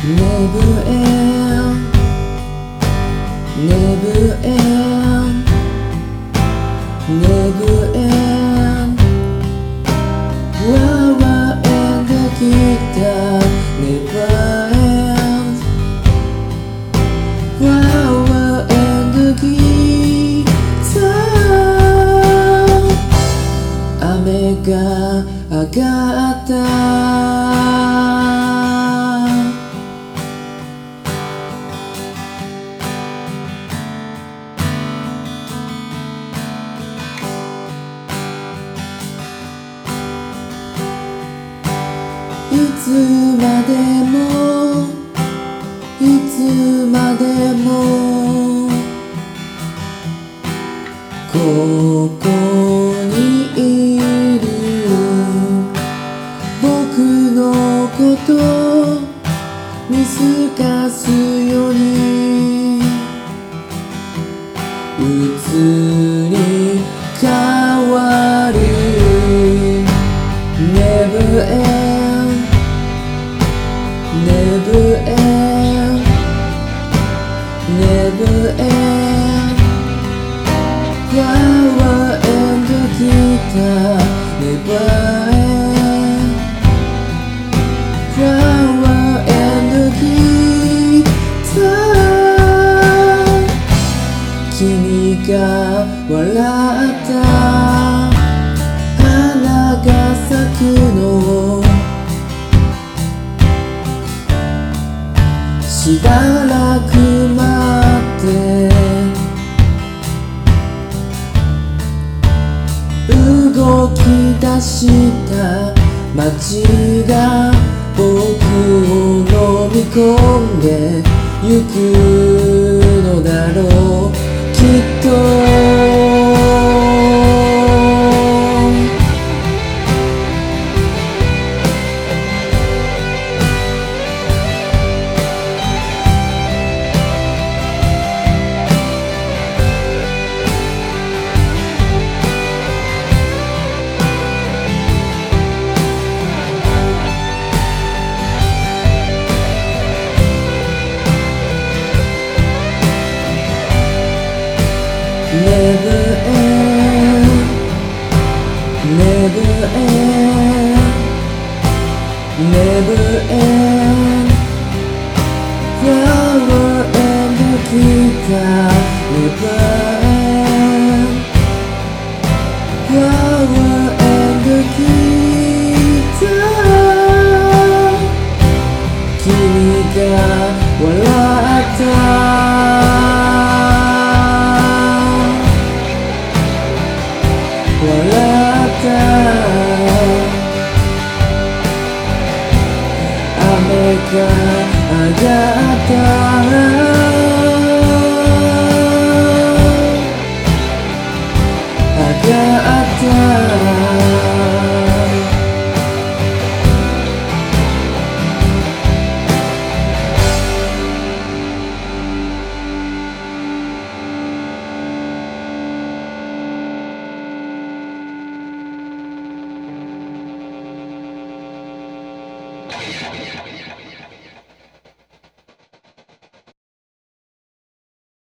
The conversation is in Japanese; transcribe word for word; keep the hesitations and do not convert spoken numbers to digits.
Never end, never end, never end. Flower and the guitar never end. Flower and the guitar. 雨が上がったいつまでもいつまでもここにいる僕のこと見透かすように移り変わる Never end Never end, never end. Flower and the guitar never end. Flower and the guitar. 君が笑った花が咲くのをしばらく待って動き出した街が僕を飲み込んでゆくのだろうきっとNever end, never end, never end. Flower and the guitar never end. Flower and the guitar. 君が笑った笑った雨が上がった上がったいやいやいや